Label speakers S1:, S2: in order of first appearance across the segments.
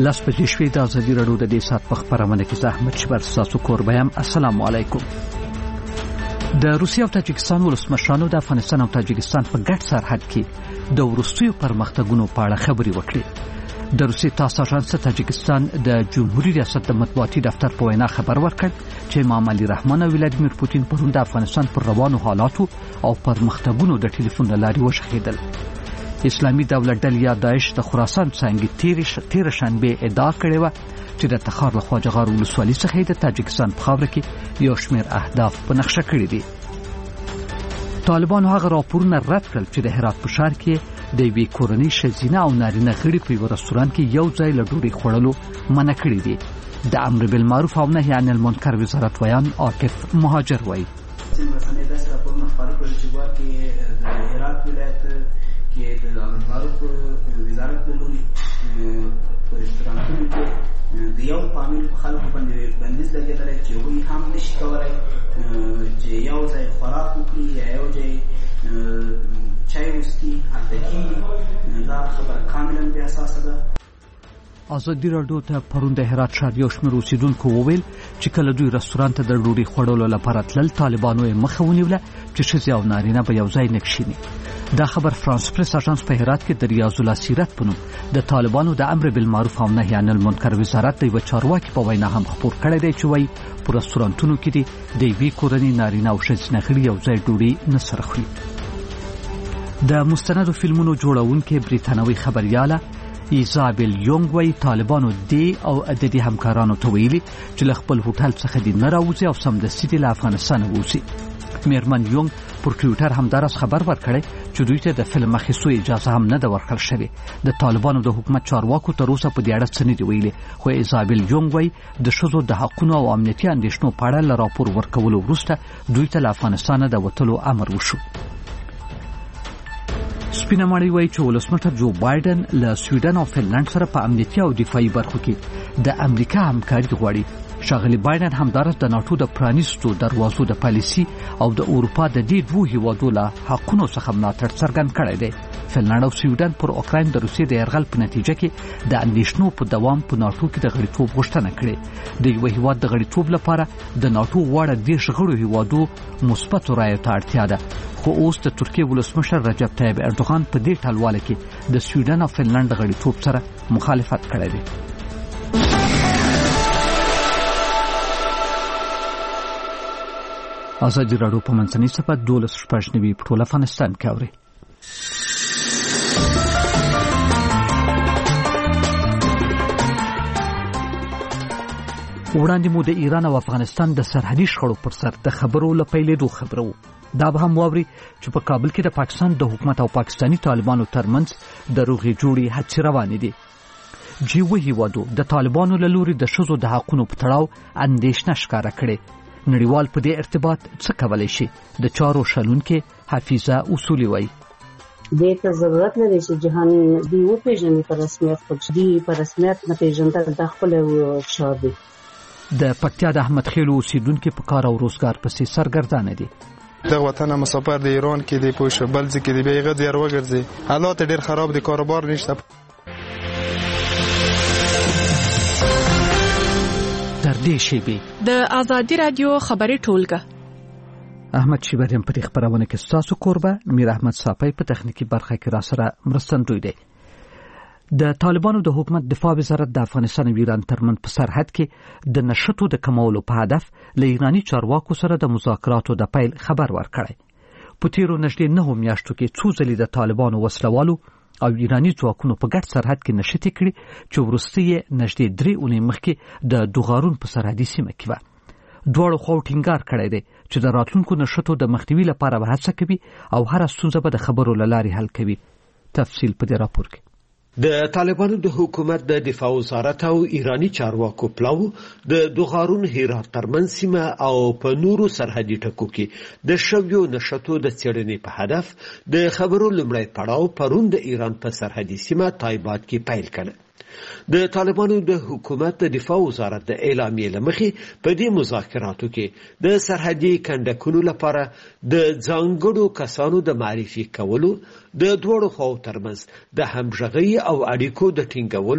S1: لس بجې شوې د ازادي راډیو د دې ساعت په خپرونه کې زه احمد شبر ستاسو کوربه یم. السلام علیکم. د روسیې او تاجکستان ولسمشرانو د افغانستان او تاجکستان په ګډ سرحد کې د وروستیو پرمختګونو په اړه خبرې وکړې. د روسیې تاس اژانس تاجکستان د جمهوریت ریاست د مطبوعاتي دفتر په وینا خبر ورکړ چې امام علي رحمان او ولادیمیر پوتین پرون د افغانستان پر روانو حالاتو او پرمختګونو د ټلیفون له لارې وشخېدل. اسلامي دولت ډلې یا داعش د خراسان څنګه تیر شنبه ادعا کړې و چې د تخار له خواجه غار ولسوالۍ څخه د تاجکستان په خاوره کې یو شمېر اهداف په نقشه کړي دي. طالبانو هغه راپورونه رد کړل چې د هرات په ښار کې د یوې کورنۍ ښځینه او نارینه غړي په یو رستوران کې یو ځای له ډوډۍ خوړلو منع کړي دي. د امر بالمعروف او نهي عن المنکر وزارت ویان عاکف مهاجر وایي
S2: کې د امر بالمعروف وزارت د لوري په رستورانونو کې د یو فامیل په خلکو باندې بندیز لګېدلی چې هغوی هم نشي کولی چې یو ځای خوراک وکړي یا یو ځای چای وڅښي هلته کېږي. دا خبره کاملا بې اساسه ده.
S1: ازادي راډیو ته پرون د هرات ښار یو شمېر اوسېدونکو وویل چې کله دوی رستوران ته د ډوډۍ خوړلو لپاره تلل طالبانو یې مخه ونیوله چې ښځې او نارینه به یو ځای نه کښېني. دا خبر فرانس پریس اژانس په هرات کې د ریاض الله سیرت په نوم د طالبانو د امر بالمعروف او نهي عن المنکر وزارت د یوه چارواکي په وینا هم خپور کړی دی چې وایي په رستورانتونو کې دې د یوې کورنۍ نارینه او ښځینه غړي یو ځای ډوډۍ نه سره خوري. د مستندو فلمونو جوړونکې بریتانوي خبریاله ایزابل یونګ وایي طالبانو دې او د دې همکارانو ته ویلي چې له خپل هوټل څخه دې نه راوځي او سمدستي دې له افغانستانه ووځي. میرمن یونګ پر ټویټر همداراز خبر ورکړی چې دوی ته د فلم اخیستو اجازه هم نه ده ورکړل شوې. د طالبانو د حکومت چارواکو تر اوسه په دې اړه څه نه دي ویلي، خو ایزابل یونګ وایي د ښځو د حقونو او امنیتي اندېښنو په اړه له راپور ورکولو وروسته دوی ته له افغانستانه د وتلو امر وشو. سپینه ماڼۍ وایي چې ولسمشر جو بایډن له سویډن او فنلنډ سره په امنیتي او دفاعي برخو کې د امریکا همکاري غواړي. ښاغلي بایډن همداراز د ناټو د پرانیستو دروازو د پالیسي او د اروپا د دې دوو هیوادو له حقونو څخه ملاتړ څرګند کړی دی. فنلنډ او سویډن پر اوکراین د روسیې د یرغل په نتیجه کې د اندېښنو په دوام په ناټو کې د غړیتوب غوښتنه کړې. د یوه هیواد د غړیتوب لپاره د ناټو واړه 10 غړو هیوادو مثبتو رایو ته اړتیا ده، خو اوس د ترکیې ولسمشر رجب طیب اردوغان په دې ټلواله کې د سویډن او فنلنډ د غړیتوب سره مخالفت کړی دی. ازادي راډیو په منځنۍ صفحه 12 په ټول افغانستان کې اوري. وړاندې مو د ایران او افغانستان د سرحدي شخړو پر سر د خبرو له پیلېدو خبرو دا به هم واوري چې په کابل کې د پاکستان د حکومت او پاکستاني طالبانو ترمنځ د روغې جوړې هڅې روانې دي. جیوه هیوادو د طالبانو له لوري د ښځو د حقونو په تړاو اندېښنه ښکاره کړې. نړیوال په دې ارتباط څه کولی شي؟ د چارو شنونکې حفیظه اصولي وایي
S3: دې ته ضرورت لري چې جهان دی وپېژني په رسمیت، خو دی په رسمیت نه پېژندل د خپل چار دی.
S1: د پکتیا د احمد خیلو اوسېدونکي په کار او روزګار پسې سرګردانه دي.
S4: د وطن مسافر د ایران کې دی پوه شو بل ځکه دی بیغه ډیر وګرځي، حالات ډیر خراب دي، کاروبار نشته.
S1: تر دې شیبې
S5: د ازادي راډیو خبري ټولګه
S1: احمد شیبریم په خبرونه کې ستاسو کوربه میر احمد صافی په تخنیکی برخه کې را سره مرستندوی دی. د طالبانو د حکومت دفاع وزارت د افغانستان او ایران ترمنځ په سرحد کې د نشټو د کمولو په هدف له ایرانی چارواکو سره د مذاکراتو د پیل خبر ورکړی. په تیرو نږدې 9 میاشتو کې څو ځلې د طالبانو وسلوالو او ایرانی ځواکونو په ګډ سرحد کې نشټې کړې چې وروسته یې نږدې 3 اونۍ مخکې د دوغارون په سرحدي سیمه کې وه. دواړو خواو ټینګار کړی دی چې د راتلونکو نشټو د مخنیوي لپاره به هڅه کوي او هره ستونزه به د خبرو له لارې حل کوي. تفصیل په دې راپور کې.
S6: د طالبانو د حکومت د دفاع وزارت او ایرانی چارواکو پلاو د دوغارون هرات ترمنځ سیمه او په نورو سرحدي ټکو کې د شویو نشټو د څېړنې په هدف د خبرو لومړی پړاو پرون د ایران په سرحدي سیمه تایبات کې پیل کړ. د طالبانو د حکومت د دفاع وزارت د اعلامیې لمخې په دې مذاکراتو کې د سرحدي کندکونو لپاره د ځانګړو کسانو د معرفي کولو، د دوړو خواو ترمنځ د همغږۍ او اړیکو د ټینګولو،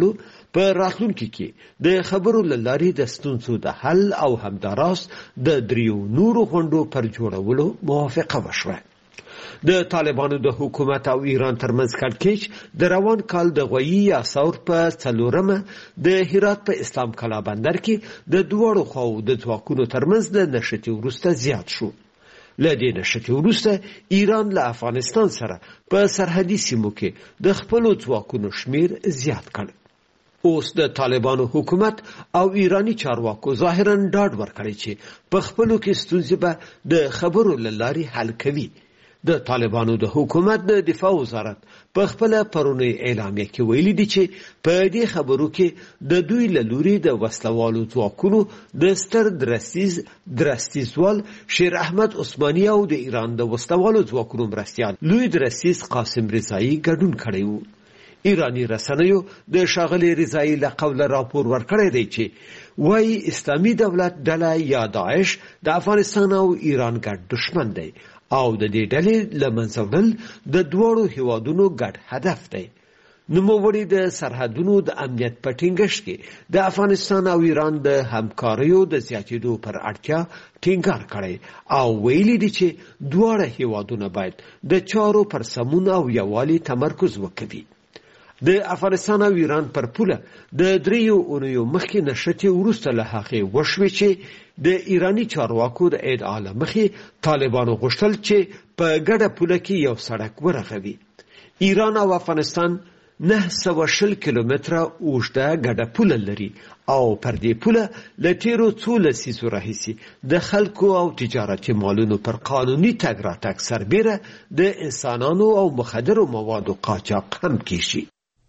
S6: په راتلونکي کې د خبرو لاري د ستونزو د حل او همداراز د دریو نورو غونډو پر جوړولو موافقه وشوه. د طالبانو د حکومت او ایران ترمنځ کړکېچ د روان کال د غویي آثار په 4مه د هرات په اسلام کلا بندر کې د دوړو خو د ځواکونو ترمنځ د نشټي ورسته زیات شو. لدې نشټي ورسته ایران له افغانستان سره په سرحدي سیمو کې د خپل ځواکونو شمیر زیات کړ. اوس د طالبانو حکومت او ایرانی چارواکو ظاهرا ډاډ ورکړي چې په خپلو کې ستونزې به د خبرو لاري حل کوي. د طالبانو د حکومت د دفاع وزارت په خپل پرونی اعلامیه کې ویلي دي چې په دې خبرو کې د دوی له لوري د وسلوالو ځواکونو د ستر درستیزوال شیر احمد عثماني او د ایران د وسلوالو ځواکونو مرستیال لوی درستیز قاسم رضایی ګډون کړی وو. ایرانی رسنیو د شاغلی رضایی له قوله راپور ورکړی دی چې وايي اسلامي دولت ډله یا داعش د افغانستان او ایران ګډ دشمن دی او د دې ډلې له منځه وړل د دوړو هیوادونو ګډ هدف دی. نوموړي د سرحدونو د امنیت په ټینګښت کې د افغانستان او ایران د همکاریو د زیاتېدو پر اړتیا ټینګار کړی او ویلي دي چې دواړه هیوادونه باید د چارو پر سمون او یووالي تمرکز وکړي. د افغانستان او ایران پر پوله د 3 اونیو مخکې نشټي ورسته له هغې وشوې چې د ایرانی چارواکو د ادعا له مخې طالبانو غوښتل چې په ګډه پوله کې یو سړک ورغوي. ایران او افغانستان 920 کیلومتره اوږده ګډه پوله لري او پر دې پوله له تیرو څو لسیزو راهیسې د خلکو او تجارتي مالونو پر قانوني تګ راتګ سربیره د انسانانو او مخدرو موادو قاچاق هم کیږي.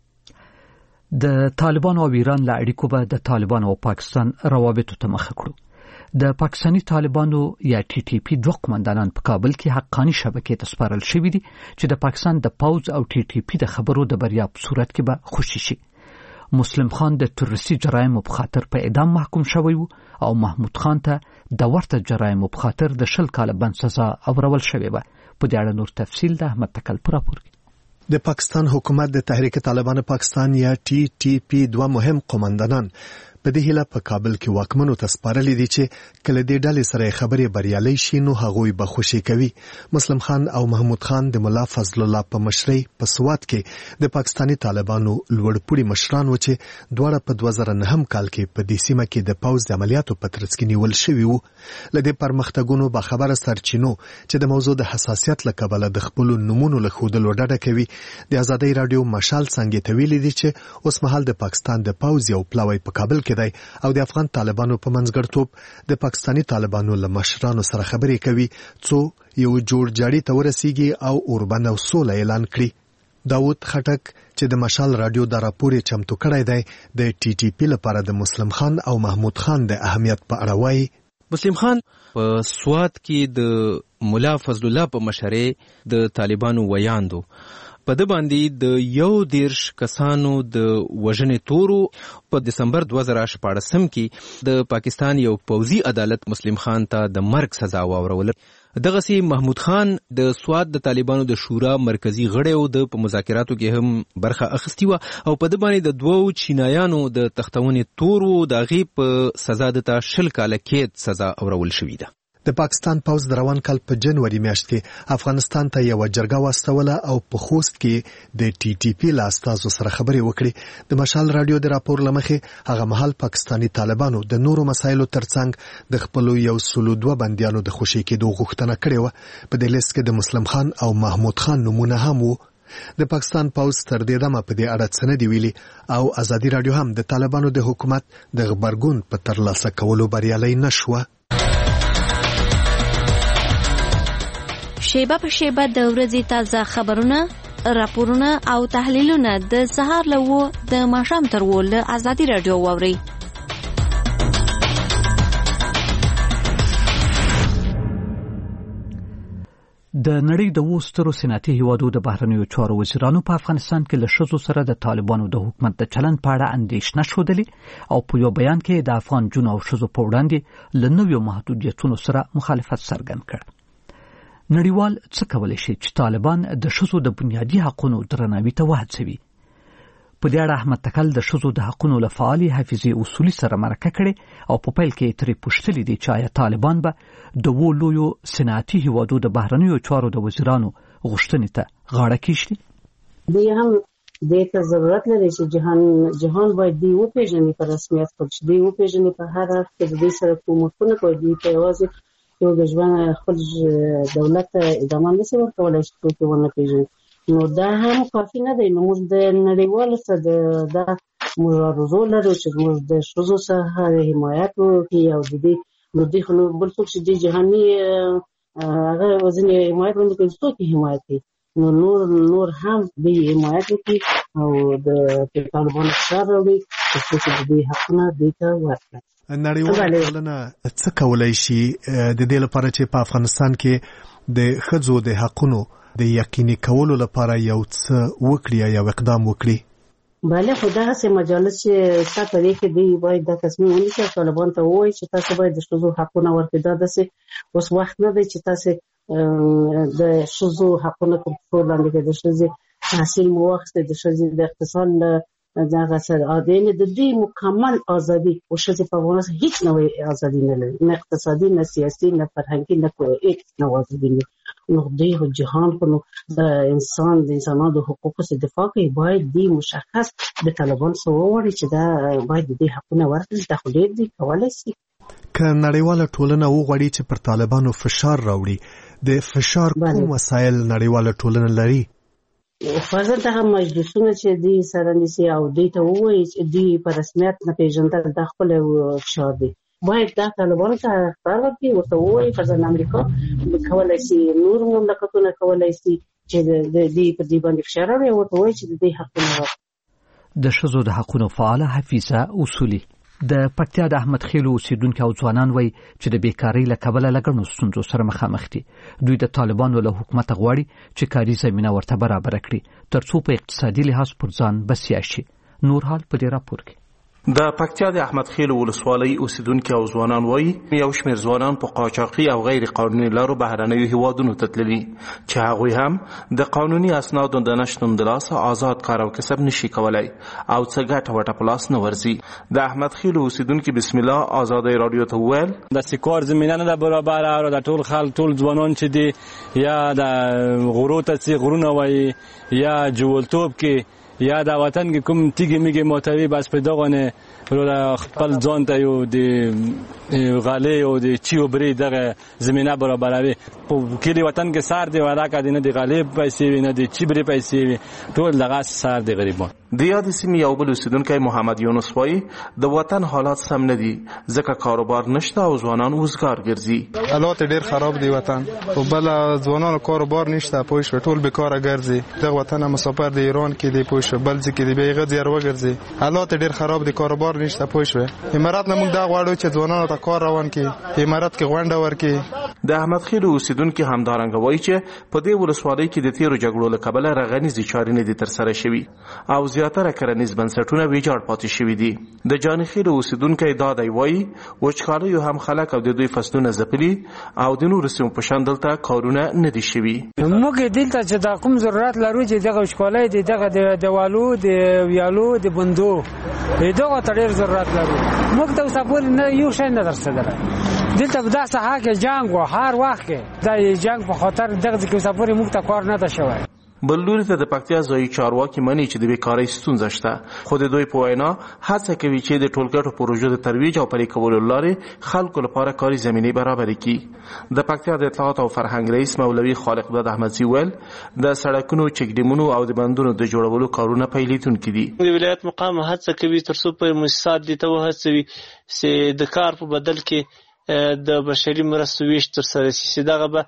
S1: د طالبانو او ایران له اړیکو به د طالبانو او پاکستان روابطو ته مخه کړو. د پاکستانی طالبانو یا ټي ټي پی دوه قومندانان په کابل کې حقانی شبکې ته سپارل شوي دي چې د پاکستان د پوز او ټي ټي پی د خبرو د بریا په صورت کې به خوشي شي. مسلم خان د تروریستي جرایمو په خاطر په اعدام محکوم شوی و او محمود خان ته د ورته جرایمو په خاطر د 20 کاله بند سزا اورول شوې وه. په دې اړه نور تفصیل د احمد تکل پر راپور کې.
S7: د پاکستان حکومت د تحریک طالبان پاکستان یا ټي ټي پی دوه مهم قومندانان په دې هله په کابل کې واکمنو ته سپارلي دي چې کله دې ډلې سره خبرې بریالي شي نو هغوی به خوشي کوي. مسلم خان او محمود خان د مولا فضل الله په مشرۍ په سوات کې د پاکستانی طالبانو لوړپوړي مشران و چې دواړه په 2009 کال کې په دې سیمه کې د پوز د عملیاتو په ترڅ کې نیول شوي وو. لدې پرمختګونو به خبره سرچینو چې د موضوع د حساسیت لکبله د خپل نمونو له خودلو ډډه کوي. د ازادۍ رادیو مشال څنګه ته ویلي دي چې اوس مهال د پاکستان د پوز یو پلاوی په کابل کې او د افغان طالبانو په منځګړتوب د پاکستانی طالبانو له مشرانو سره خبرې کوي څو یو جوړ جاړي ته ورسیږي او اوربند او سوله اعلان کړي. داود خټک چې د مشال رادیو د راپور چمتو کړی دی د ټي ټي پی لپاره د مسلم خان او محمود خان د اهمیت په اړه وایي.
S8: مسلم خان په سوات کې د مولا فضل الله په مشرۍ د طالبانو ویاندو په د باندې د 11 کسانو د وژنې تورو په دسمبر 2014 کې د پاکستان یو پوځي عدالت مسلم خان ته د مرګ سزا واوروله. دغسي محمود خان د سوات د طالبانو د شورا مرکزی غړی او د په مذاکراتو کې هم برخه اخیستی و او په د باندې د دوو چینایانو د تختونې تورو د غي په سزا د 20 کاله کې سزا اورول شوې ده.
S7: د پاکستان پوز د روان کال په جنوري میاشت کې افغانستان ته یو جرګه واستوله او په خوست کې د ټي ټي پی له استازو سره خبرې وکړې. د مشال رادیو د راپور لمخې هغه مهال پاکستانی طالبانو د نورو مسایلو ترڅنګ د خپل یو سلو دوه بندیانو د خوشي کېدو غوښتنه کړې و. په دې لیست کې د مسلم خان او محمود خان نمونه هم وو. د پاکستان پوز تر دې دمه په دې اړه څه نه دی ویلي او ازادي رادیو هم د طالبانو د حکومت د غبرګون په ترلاسه کولو بریالي نشوه.
S9: شیبه په شیبه د ورځې تازه خبرونه، راپورونه او تحلیلونه د سهار له د ماښام تر له ازادي رادیو واورئ.
S1: د نړۍ د وسترو صنعتي هیوادو د بهرنیو چارو وزیرانو په افغانستان کې له ښځو سره د طالبانو د حکومت د چلند په اړه اندېښنه ښودلې او په یو بیان کې د افغان جنو او ښځو په وړاندې له نویو محدودیتونو سره مخالفت څرګند کړ. نړیوال څه کولی شي چې طالبان د ښځو د بنیادي حقوقو درناوي ته وهڅوي؟ په دې اړه احمد تکل د ښځو د حقوقو لپاره حفیظي اصولي سره مرکه کړې او په پیل کې ترې پوښتلې دي چې آیا طالبان به د لویو صنعتي هیوادو د بهرنیو چارو د وزیرانو غوښتنې ته غاړه کېږدي.
S3: دی هم دې ته ضرورت لري چې جهان باید دی وپېژني په رسمیت خپل چې دی وپېژني په هر اړخ کې د دې سره کومکونه کوي. دی په یوازې یو د ژوند خپل دولت ته ادامه نشي ورکولی چې څوک یې ونه پېژني. نو دا هم کافي نه دی. نو موږ د نړیوالو سره دا موږ عرضو لرو چې موږ د ښځو څخه حمایت وکړي او د دې نو دوی خو بل څوک چې د جهاني هغه ځینې حمایت ونه کوي څوک یې حمایت کوي. نو نور هم دوی حمایت وکړي او د طالبانو فشار راوړي چې د دې حقونه دوی ته ورکړي.
S7: نړیواله ټولنه څه کولی شي د دې لپاره چې په افغانستان کې د ښځو د حقونو د یقیني کولو لپاره یو څه وکړي یا اقدام وکړي؟
S3: بله خو دا هسې مجالس چې ستا په دې کې دوی باید دا تصمیم ونیسي او طالبان ته ووایي چې تاسو باید د ښځو حقونه ورکړئ. دا داسې اوس وخت نه دی چې تاسې د ښځو حقونه تر پښو لاندې کړئ. د ښځې تحصیل مو واخیستی، د ښځې د اقتصاد له دغه سره یعنې د دوی مکمل ازادي او ښځې په افغانستان هیڅ نوې ازادي نه لري، نه اقتصادي نه سیاسي نه فرهنګي نه هیڅ نوې ازادي نه. نو دوی خو جهان خو نو د انسانانو د حقوقو څخه دفاع کوي. باید دوی مشخص د طالبان څخه وغواړي چې دا باید د دې حقونه ورکړي. دا خو ډېر دی کولی شي.
S7: که نړیواله ټولنه وغواړي چې پر طالبانو فشار راوړي، د فشار کوم وسایل نړیواله ټولنه لري؟
S3: فرضاً دغه مجلسونه چې دوی سره نیسي او دوی ته ووایي چې دوی په رسمیت نه پېژندل دا خپل فشار دی. باید دا طالبانو ته اخبار ورکړي، ورته ووایي فرضاً امریکا کولی شي، نور مملکتونه کولی شي چې د دې په دې باندې فشار راوړي او ورته ووایي چې د دې حقونه ورکړي.
S1: د ښځو د حقونو فعاله حفیظه اصولي د پکتیا د احمد خیلو اوسیدونکو او ځوانان وایي چې د بیکارۍ له کبله له ګڼو ستونزو سره مخامخ دي. دوی د طالبانو له حکومت غواړي چې کاري زمینه ورته برابره کړي تر څو په اقتصادي لحاظ پر ځان بسیا شي. نور حال په دې راپور کې
S10: د پکتیا د احمد خیل ولسوالۍ اوسیدونکو او ځوانان وایي یو شمېر ځوانان په قاچاقي او غیر قانوني لارو بهرنیو هیوادونو ته تللي چې هغوی هم د قانوني اسنادو د نشتون د لاسه آزاد کار او کسب نشي کولی او څه ګټه وټه په لاس نه ورځي. د احمد خیل اوسیدونکي بسم الله آزادۍ رادیو ته وویل
S11: داسې کار زمینه نه ده برابره او د ټول خلک ټول ځوانان چې دي یا د غرو ته څې غرونه وایي یا جوړتوب کې یا د وطن کې کوم تیږې میږي موتوي بس په دغه خپل ځان ته یو د غالۍ او د چیو بري دغه زمینه برابروي. په کلي وطن کې سار دی ولا کا نه د غالۍ پیسې وي نه د چی بري پیسې وي ټول دغه سار دی غریبان.
S10: د یاد سیمې یو بل اوسیدونکی محمد یونس وایي د وطن حالات سم نه دي ځکه کاروبار نشته او ځوانان وزګار ګرځي.
S4: حالات ډېر خراب دی وطن او بل ځوانانو کاروبار نشته پوه شو ټول بیکاره ګرځي. د وطن مسافر د ایران کې دی پوه شو بل ځکه دی بیغه زیار وګرځي. حالات ډېر خراب دي کاروبار نشته پوه شو. امارات نه موږ دا غواړو چې ځوانانو ته کار روان کړي، امارات کې غونډه ورکړي.
S10: د احمد خیل اوسیدونکي همدارنګه وایي چې په دې ولسوالۍ کې د تیرو جګړو له کبله رغنیزې چارې نه دي ترسره شوي او زیاتره کرنیز بنسټونه ویجاړ پاتې شوي دي. د جان خیل اوسیدونکی دا دی وایي وچکالیو هم خلک او د دوی فصلونه ځپلي او د نورو سیمو په شان دلته کارونه نه دي شوي.
S12: موږ دلته چې دا کوم ضرورت لرو چې دغه وچکالۍ د دغه د والو د ویالو د بندو دغه ته ډېر ضرورت لرو. موږ ته اوسه نه یو شی نه دررسېدلی. دلته په دا ساحه کې جنګ و هر وخت کې دا جنګ په خاطر دغه کې اوسه پورې موږ ته کار نه ده شوی.
S10: بل لوري ته د پکتیا ځایي چارواکي مني چې د بیکارۍ ستونزه شته خو د دوی په وینا هڅه کوي چې د ټولګټو پروژو د ترویج او پلي کولو لارې خلکو لپاره کاري زمینې برابرې کړي. د پکتیا د اطلاعات او فرهنګ رئیس مولوي خالق داد احمدزي ویل د سړکونو چکډیمونو او د بندونو د جوړولو کارونه پیلیدونکي دي.
S13: د ولایت مقام هڅه کوي تر څو په مؤسسات دي ته وهڅوي چې د کار په بدل کې د بشري مرستو ویش ترسره شي. دغه به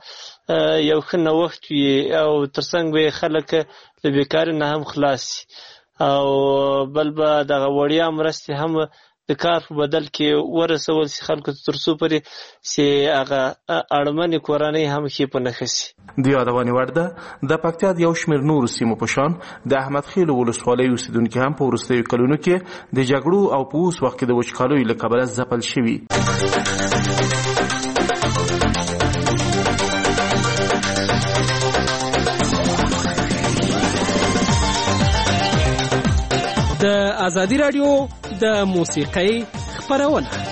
S13: یو ښه نوښت وي او ترڅنګ به خلک له بیکارۍ نه هم خلاص شي او بل به دغه وړیا مرستې هم د کار په بدل کې ورسول شي خلکو ته تر څو پورې چې هغه اړمنې کورنۍ هم ښې په نښه شي.
S10: د یادونې وړ ده د پکتیا د یو شمېر نورو سیمو په شان د احمد خیل ولسوالۍ اوسیدونکي هم په وروستیو کلونو کې د جګړو او په اوس وخت کې د وچکالیو له کبله ځپل شوي.
S14: ازادي رادیو د موسیقۍ خپرونه.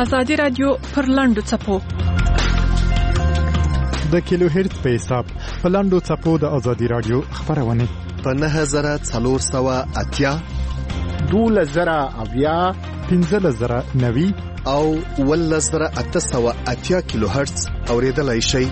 S5: ازادي رادیو پر لاندو چپو
S15: د کیلو هرتز په حساب په لاندو چپو د ازادي رادیو خبرونه
S7: په 9480
S15: 12090 15090
S7: او 11880 کیلو هرتز اوریدلای شئ.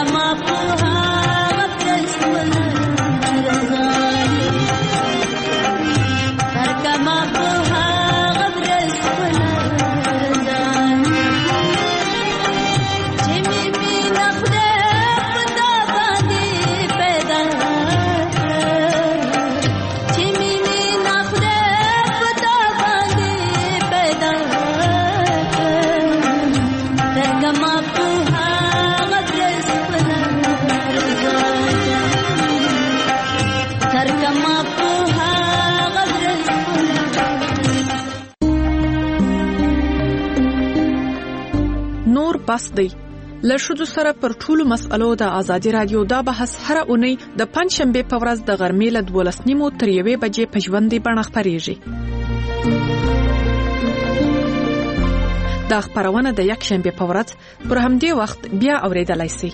S5: بس دی له ښځو سره پر ټولو مسألو د ازادي رادیو دا بحث هر اونۍ د پنځشنبه په ورځ د غرمې له 12:30 تر 1 بجې په ژوندۍ بڼه خپرېږي. دا خبرونه د یک شنبه په ورځ پر همدې وخت بیا اوریدلای شئ.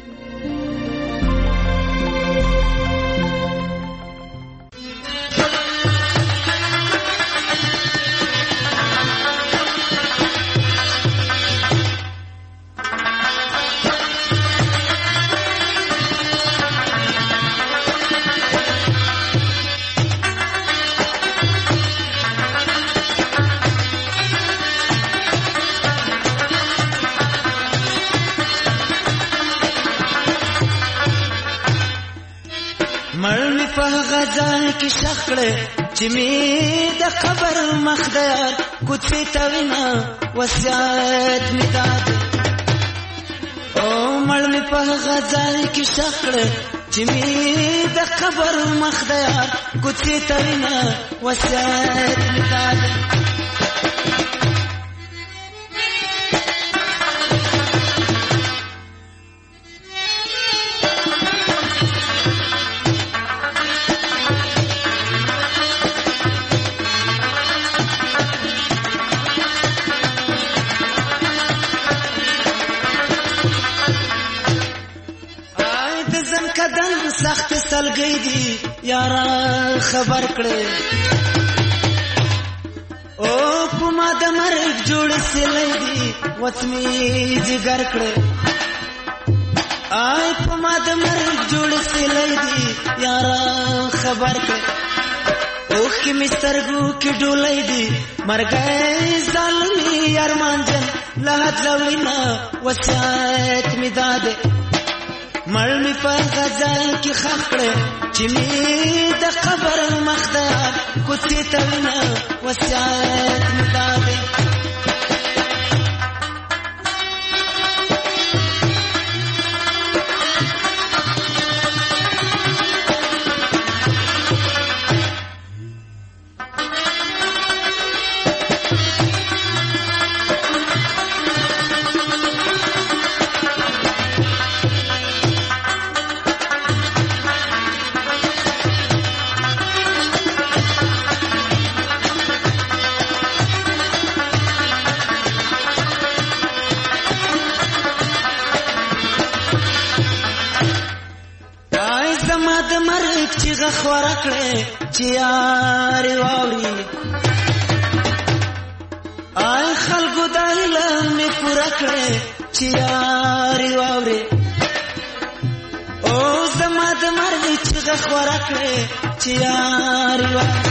S16: کی شخړه چې می د قبر مخدار کوڅې ته وینا وصیت می داد او مړ می په غزال کی شخړه چې می د قبر مخدار کوڅې ته وینا وصیت می داد سخت سلګي دي یارا خبر کړي او کومه د مرګ جوړ سلې دي وڅمي جګر کړي آی کومه د مرګ جوړ سلې دي یارا خبر کړي او کی مسترګو کی ډولې دي مرګ ظالمي ارمان جن لحد لوینا وصیت می داده مړ می په غزل کې خخړه چې می د قبر مخدار کوڅې ته وینا وصیت می داده خورا کړې چې یار واوري آی خلکو د علم می پورا کړې چې یار واوري او زما د مرګ چې خورا کړې چې یار واوري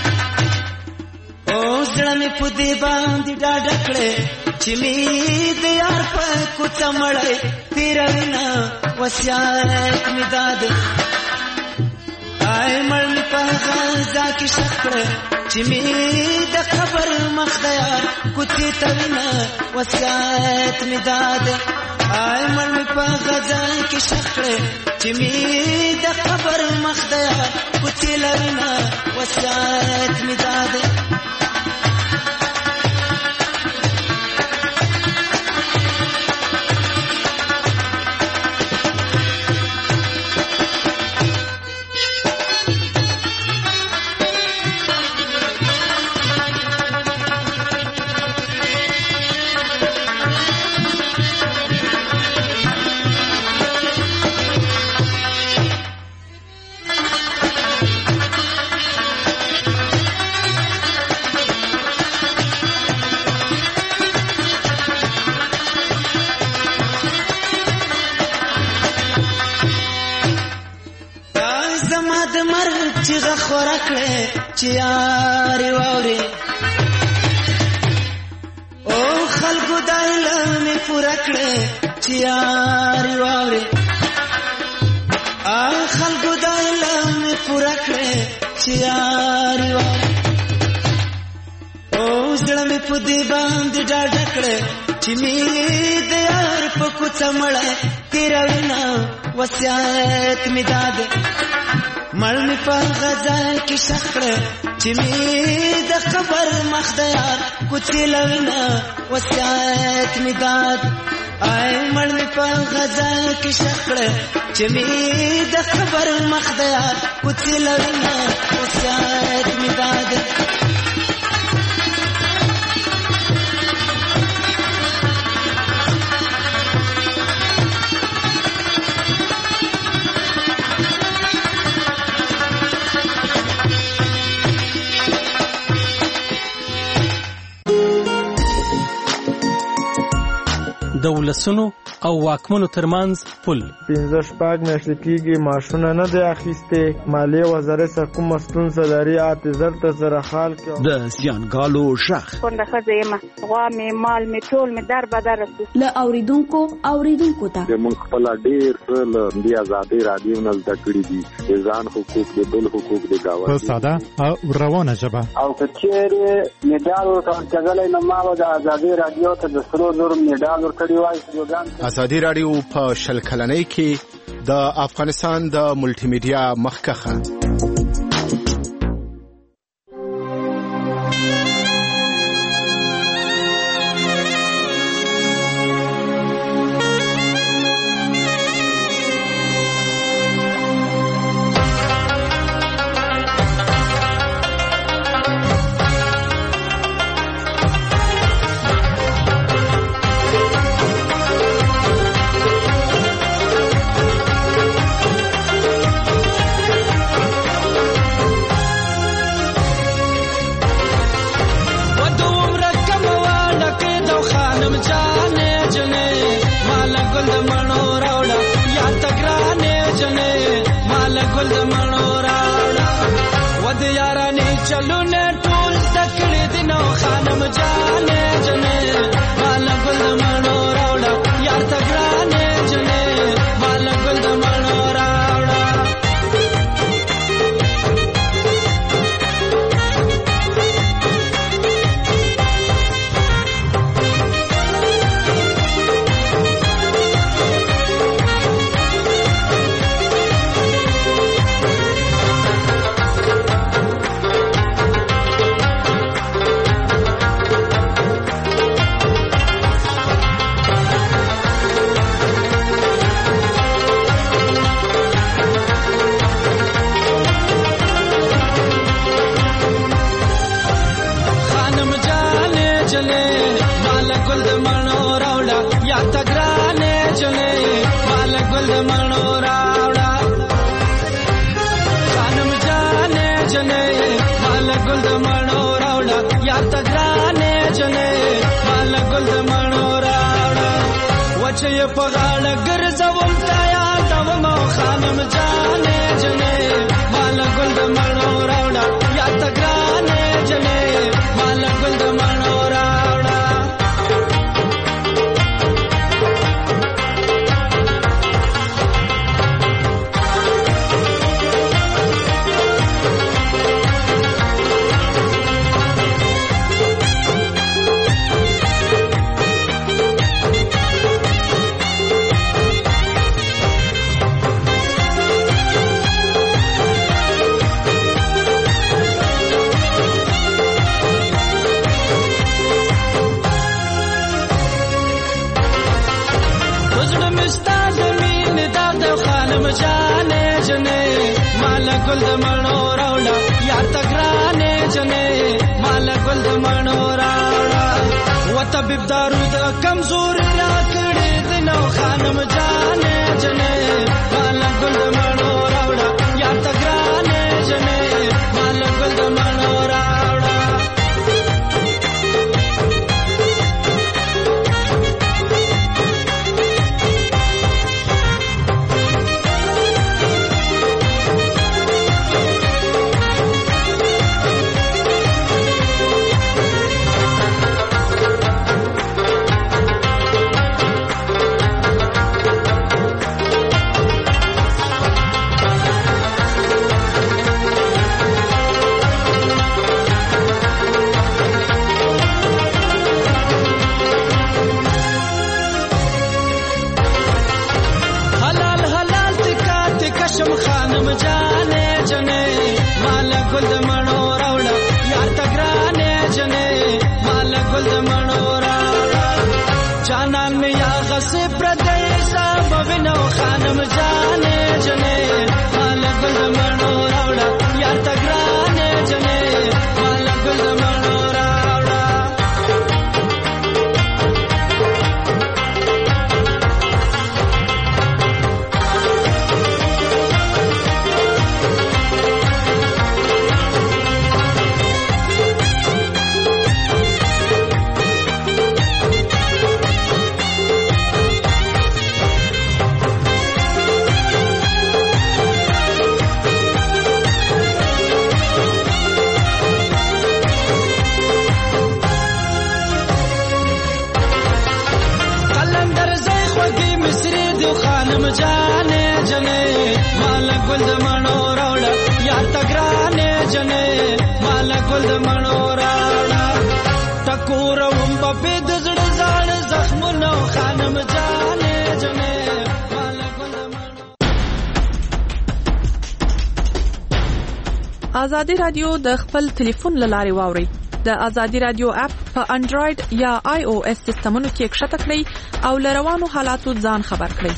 S16: او زړه می په دې باندې ډاډ کړې چې می د یار په کوڅه مړې تیروینا وصیت می داده آی مړ می په غزا کې شکړه چې می د قبر مخدار کوڅې ته وینا وصیت می داده آی مړ می په غزا کې شکړه چې می د قبر مخدار کوڅې لوینا وصیت می داده مرګ چې غخوره کړې چې یارې واورې او خلکو دا علم پوره کړې چې یارې واورې خلکو دا علم پوره کړې چې یارې واورې او زړه مې په دې باندې ډاډه کړې چې مې د یار په کوڅه مړی تېروینه وصیت مې دا دی مړ مې په غزل کې ښخ کړه چې مې د قبر مخ د یار کوڅې لوینه وصیت مې دا دی مړ مې په غزل کې ښخ کړه چې مې د قبر مخ د یار کوڅې لوینه وصیت مې دا دی
S14: د ولسونو او واکمنو ترمنځ پل
S17: 15 میاشتې کېږي معاشونه نه دی اخیستې مالیې وزارت سره کومه ستونزه لري اعتذار ته سره حال کې
S6: د زیانګالو شخ
S18: کونډه ښځه یم غوا مې مال مې ټول مې در بدر رسو
S19: له اوریدونکو ته
S20: موږ خپل ډېر څه له دې ازادي رادیو نه زده کړي دي د ځان حقوق د بل حقوق د گاوند
S15: په ساده او روانه ژبه
S21: او کچېرې میډال ورکړل کېدلای نو ما د ازادي رادیو ته د سرو زرو میډال ورکړی وای
S22: ازادي رادیو په شل کلنۍ کې د افغانستان د ملټي میډیا مخکخه
S16: گل د مڼو راوړه جانان مې یا غصه پردې صاحب وینو خانم جانې جنې مال گل د مڼو راوړه یا تګرانې جنې مال گل د مڼو راوړه خانم جانې جنې مال ګل د مڼو راوړه یا تګرانې جنې مال ګل د مڼو راوړه ټکور وم په د زړه ځان زخمونو خانم جانې جنې مال ګل د مڼو.
S5: ازادي رادیو د خپل ټلیفون لارې واوري د ازادي رادیو اپ په انډراید یا آی او اس سیستمونو کې ښکته کړئ او لروانو حالاتو ځان خبر کړئ.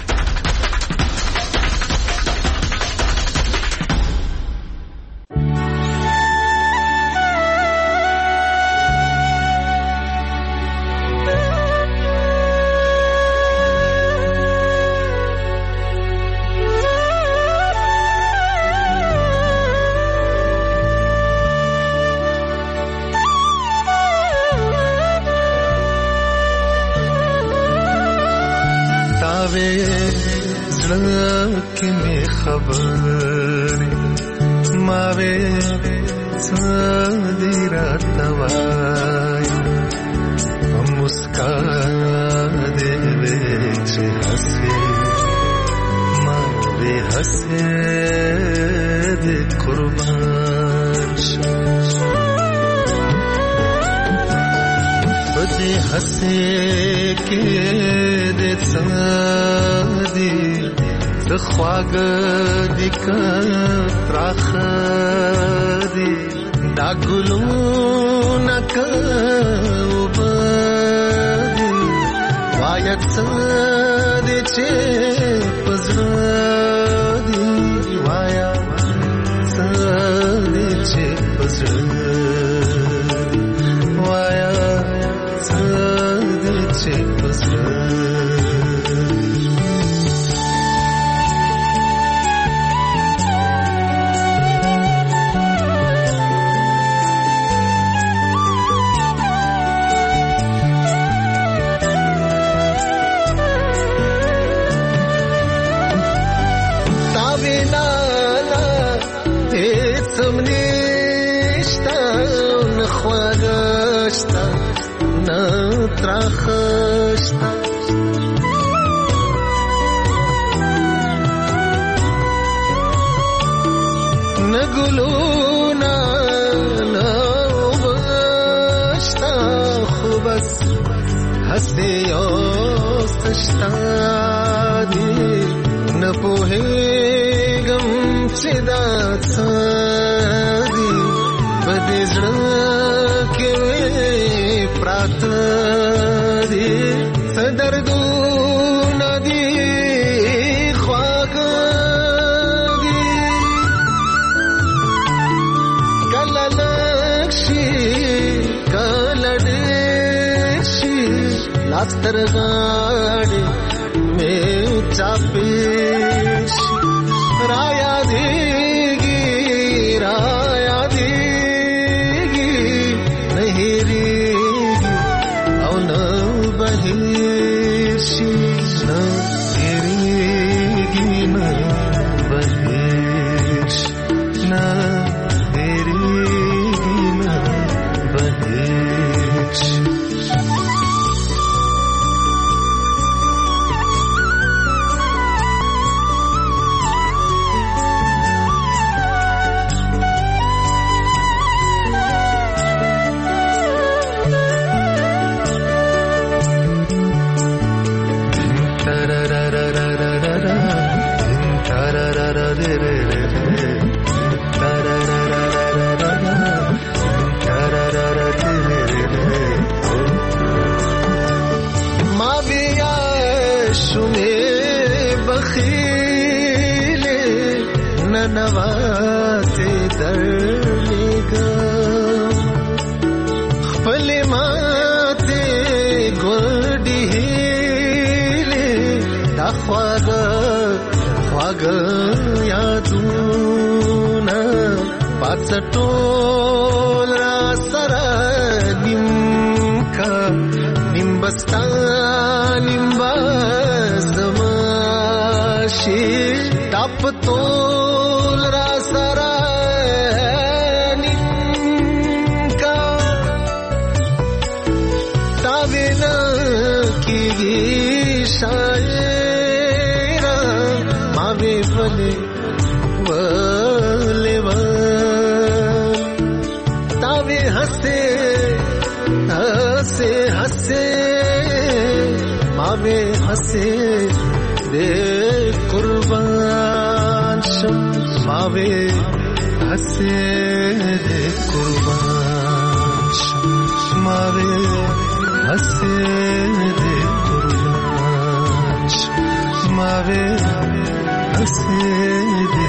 S2: زړه می خبرې ما وې څادې راتوای مسکا دې چې حسې ما دې حسې دې قربان دې حسې کې دې څادې خواږه دې کراخ دې دا ګلونه کوبدي وایې څه دې چې پزړه دې وایې څه دې چې پزړه وایې څه دې چې پزړه تراخشتا نگلونا نوبشتا خوبس هستی یاستشتا دی نپوهیگم چی دا سادی بدی زڑکی وی پراتا دردو ندی خواگ دی کل لکشی کل دیشی لاستر غاڑی میں چاپیش رایا دیگی نہیں ریگی او نہ بہیشی نہ ریگی نہ بہیش نہ ریگی نہ بہیش. ننواتې درلېږم خپلې ماتې ګوډې هیلې دا خواږه یادونه پاڅه ټول را سره نیم کا نیم بستا نیم بزما شي تپ ټول را سره نیم کا تا وینا کېږي شاعر ما وی ولې تاوی ہسے ہسے ہسے ماوے ہسے دے قربان شم ماوے ہسے دے قربان شم ماوے ہسے دے قربان شم ماوے ہسے دے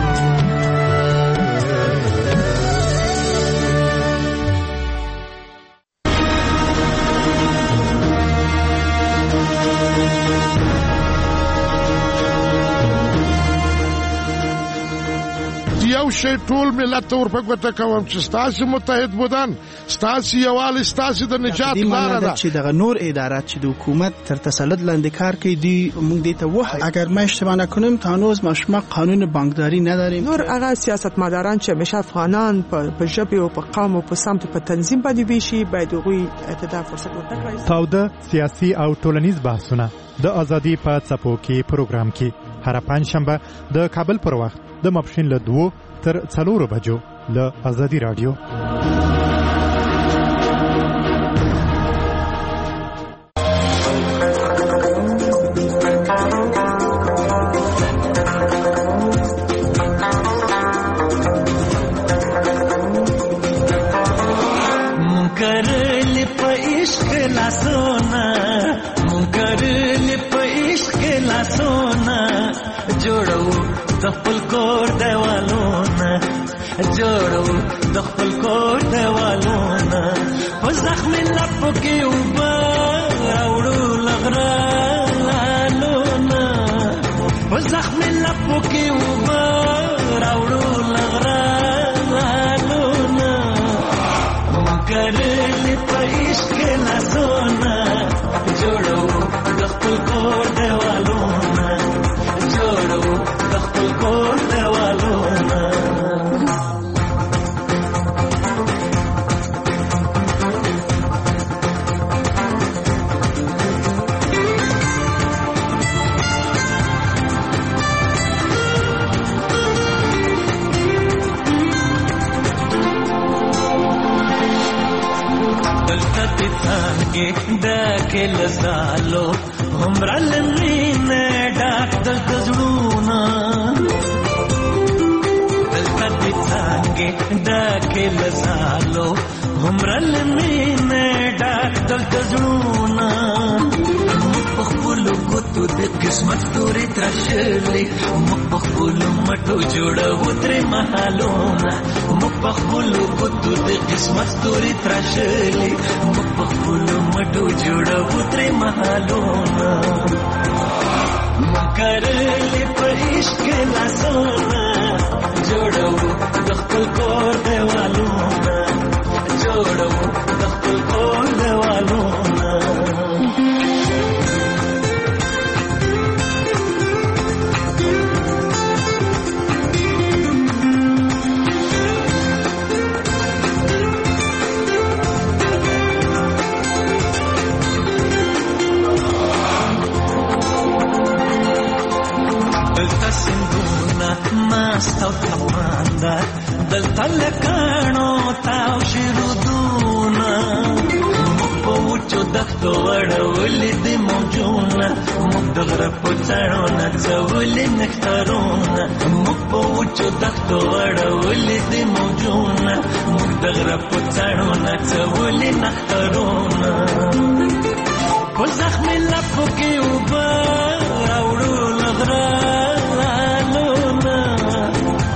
S8: یو شی ټول ملت ته ورپګوته کوم چې ستاسو متحد بودن ستاسو یووالی ستاسو د نجات لاره ده
S9: چې دغه نور ادارات چې د حکومت تر تسلط لاندې کار کوي دی موږ دې ته وایو اگر ما اشتباه نکنم تا هنوز ما شما قانون بانکداری نداریم
S23: نور هغه سیاستمداران چې همیشه افغانان په ژبه او په قوم او په سمت په تنظیم باندې ویشي باید هغوی ته فرصت ورکړي
S15: تاوده سیاسي او ټولنیز بحثونه د ازادي په څپو کې پروګرام کې هر پنځشنبه د کابل پر وخت د ماپښین له 2 تر 4 بجو له ازادي رادیو
S16: خپل کور دیوالونه جوړو د خپل کور دیوالونه په زخم لپو کې وبا راوړو لغرا لالونه په زخم لپو کې وبا راوړو لغرا لالونه مګرلې په عشق لاسونه جوړو د خپل کور دیوالونه جوړو کور دیوالونه دلته دې څنګه ډکه لزالو همرا لمینه ډاک دلته زړونه ډاکې لزالو همرل مینه ډاک دلته زړونه موږ په خپلو ګوتو د قسمت ستوري تراشلې موږ په خپلو مټو جوړوو ترې مهالونه موږ په خپلو ګوتو د قسمت ستوري تراشلې موږ په خپلو مټو جوړوو ترې مهالونه مکرلې په عشق لاسونه جوړو د خپل کور دیوالونه جوړو د خپل کور دیوالونه دلته سندونه مست او تپانده دلته لکانو تاو شیرودونه موږ په وچو دښتو اړولې دي موجونه موږ د غره په څڼو نڅولې نښترونه موږ په وچو دښتو اړولې دي موجونه موږ د غره په څڼو نڅولې نښترونه په زخمي لپو کې اوبه راوړو لغره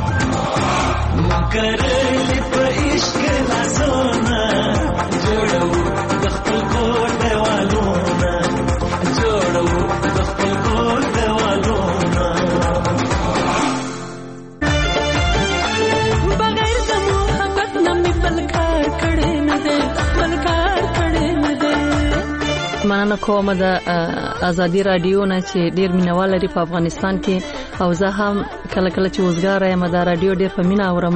S2: کرلی په عشق لاسونه جوړو د خپل کور دیوالونه جوړو د خپل کور دیوالونه
S5: بغیر د محبت نه مې بل کار کړی نه دی بل کار کړی نه دی.
S1: مننه کوم د ازادي رادیو نه چې ډیر مینوال لري په افغانستان کې او زه هم کله کله چې وزګار یم د رادیو ډیر په مینا اورم.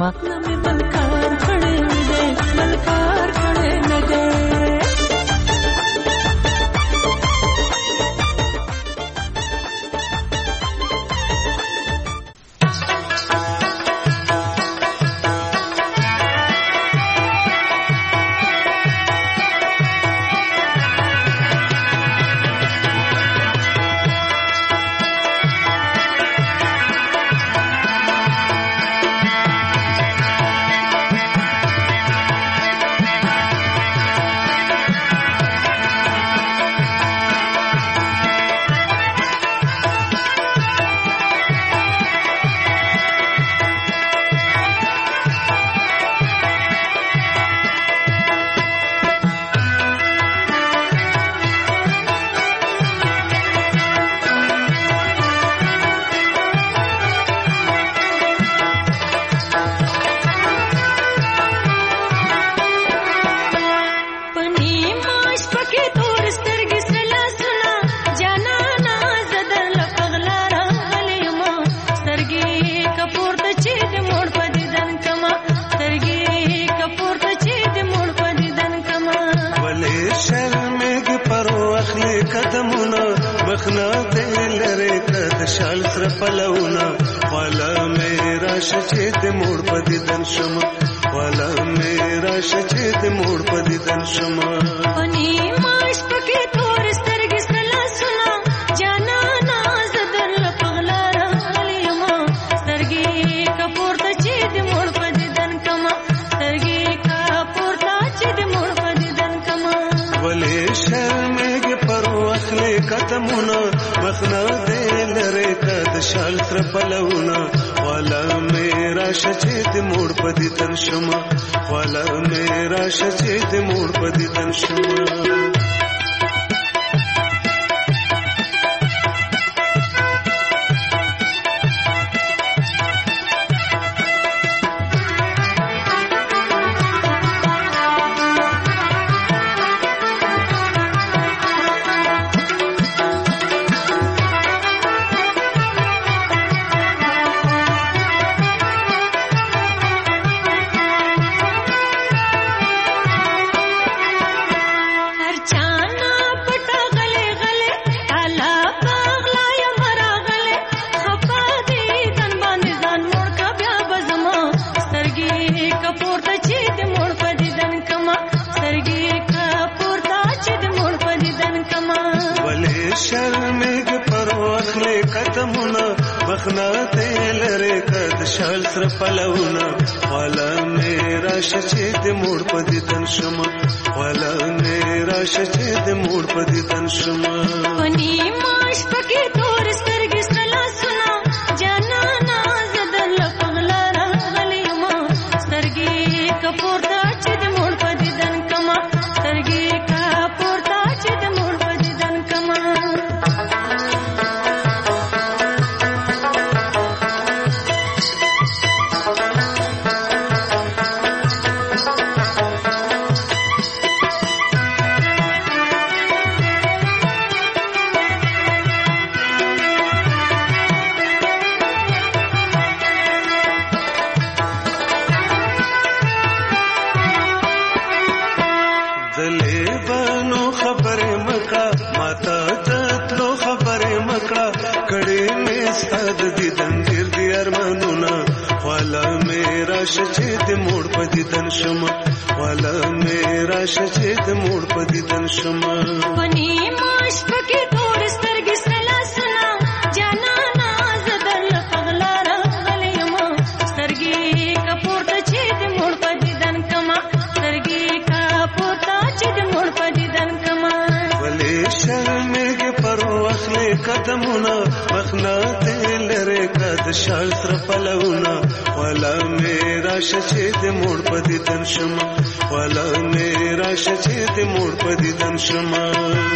S2: والا میرا شچې د موړ په دیدن شمه والا میرا شچې د موړ په دیدن شمه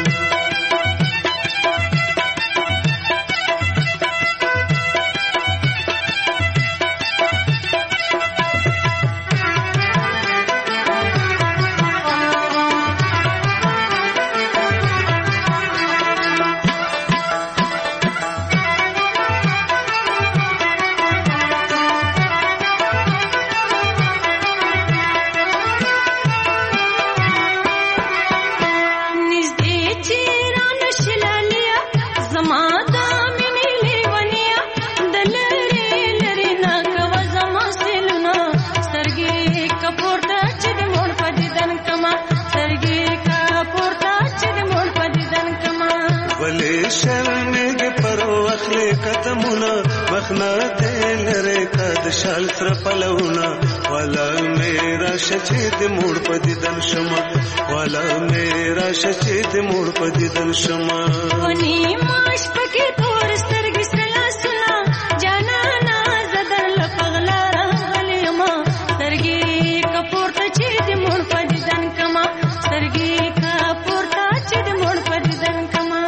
S2: شال تر پلونا والا میرا شچې د موړ په دیدن شمه والا میرا شچې د موړ په دیدن شمه
S3: ونی ماش پکې تور سترګې سلا سنا جانا نا زدل پغلا راغلی ما سترګې کپور ته چې د موړ په دیدن کما سترګې کپور ته چې د موړ په دیدن کما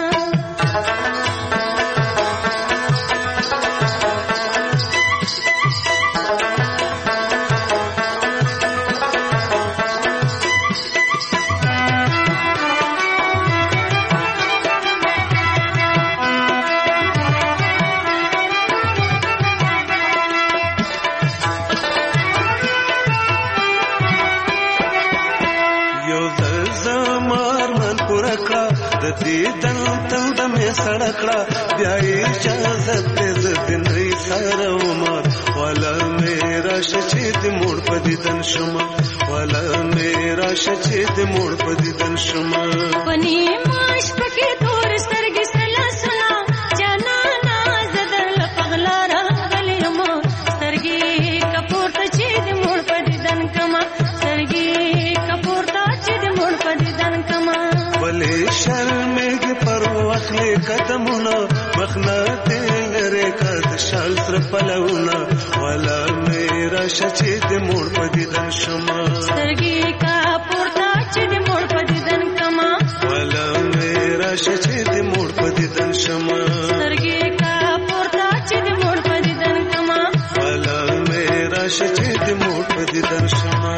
S2: دیدن تل د مې سړکړه بیا اجازه دې زدن ری سره عمر والا میرا شچې د موړ په دیدن شمه والا میرا شچې د موړ په دیدن شمه
S3: ونی ماش پکې تور سترګې سلا سنا جانا نا زدل پغلا راغلی ما سترګې کپور ته چې د موړ په دیدن کما سترګې کپور ته چې د موړ په دیدن کما
S2: ولې شرمېږي پر واخلې قدمونه مخنه دې لرې کړ شال تر پلوونه والا میرا شچې د موړ په دیدن شمه
S3: سترګې کپور ته چې د موړ په دیدن کما
S2: والا میرا شچې د موړ په دیدن شمه
S3: سترګې کپور ته چې د موړ په دیدن کما
S2: والا میرا شچې د موړ په دیدن شمه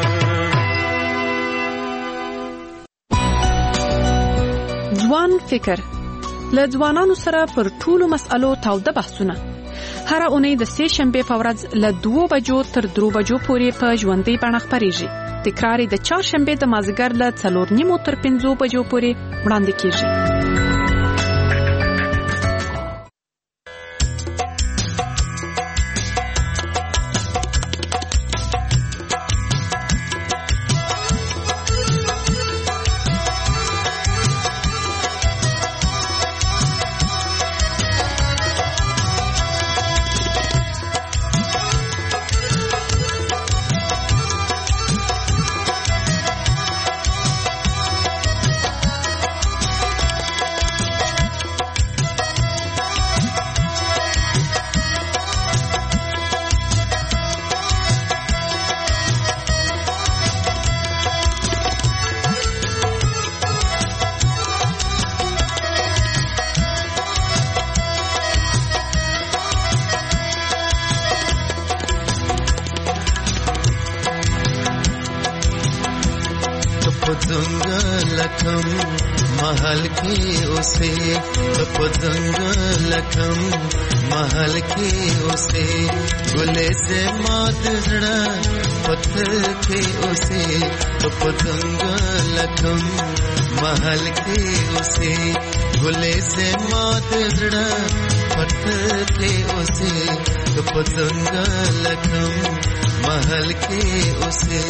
S5: ځوان فکر له ځوانانو سره پر ټولو مسألو تاوده بحثونه هر اونۍ د سه شنبه په ورځ له 2 بجو تر 3 بجو پورې په ژوندۍ بڼه خبرېږي تکرار د چهارشنبه د مازیګر له 4:30 تر 5 بجو پورې وړاندې کیږي
S4: महल के उसे पतंग लखम महल के उसे गुले से मादड़ा पत्थर के उसे पतंग लखम महल के उसे गुले से मादड़ा पत्थर के उसे पतंग लखम महल के उसे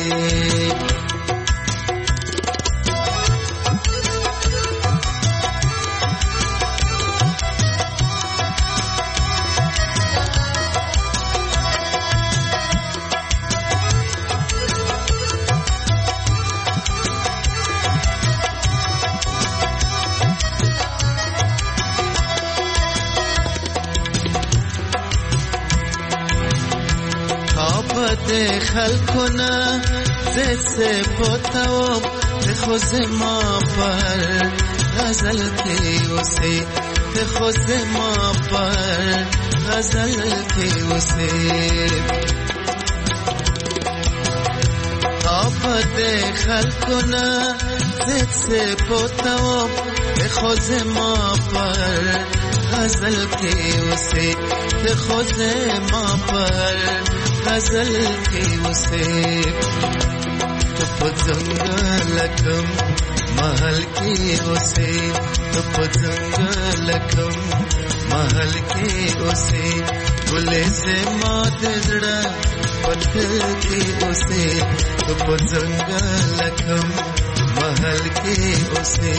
S4: آفت خلقنا زد پوتاو خود ما پر غزل کی اسے خود ما پر غزل کی اسے آفت خلقنا زد پوتاو خود ما پر غزل کی اسے خود ما پر غزل کی اسے تو جنگل کم महल के उसे तो जंगल कम महल के उसे गुले से मात जड़ा पत्थर के उसे तो जंगल कम महल के उसे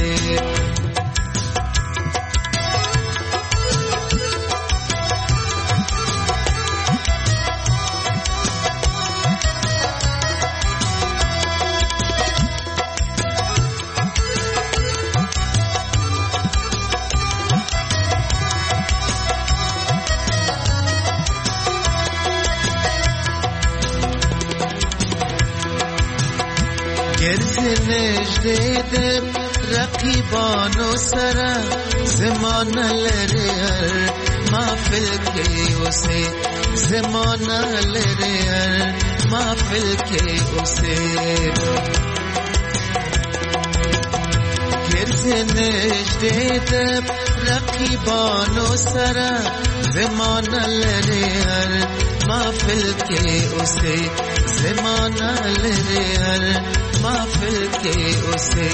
S4: रकीबानो सरा ज़माना लरे हर महफिल के उसे ज़माना लरे हर महफिल के उसे गिरते नजदे रकीबानो सरा ज़माना लरे हर महफिल के उसे ज़माना लरे हर महफिल के उसे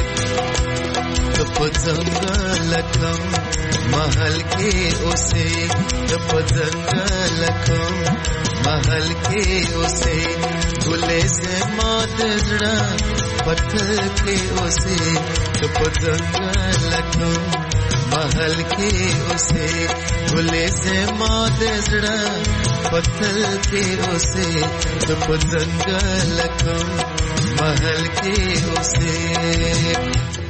S4: तो जंगल कम महल के उसे तो जंगल कम महल के उसे गुले से मात जड़ा पत्थर के उसे तो जंगल कम महल के उसे गुले से मात जड़ा पत्थर के उसे तो जंगल कम महल के उसे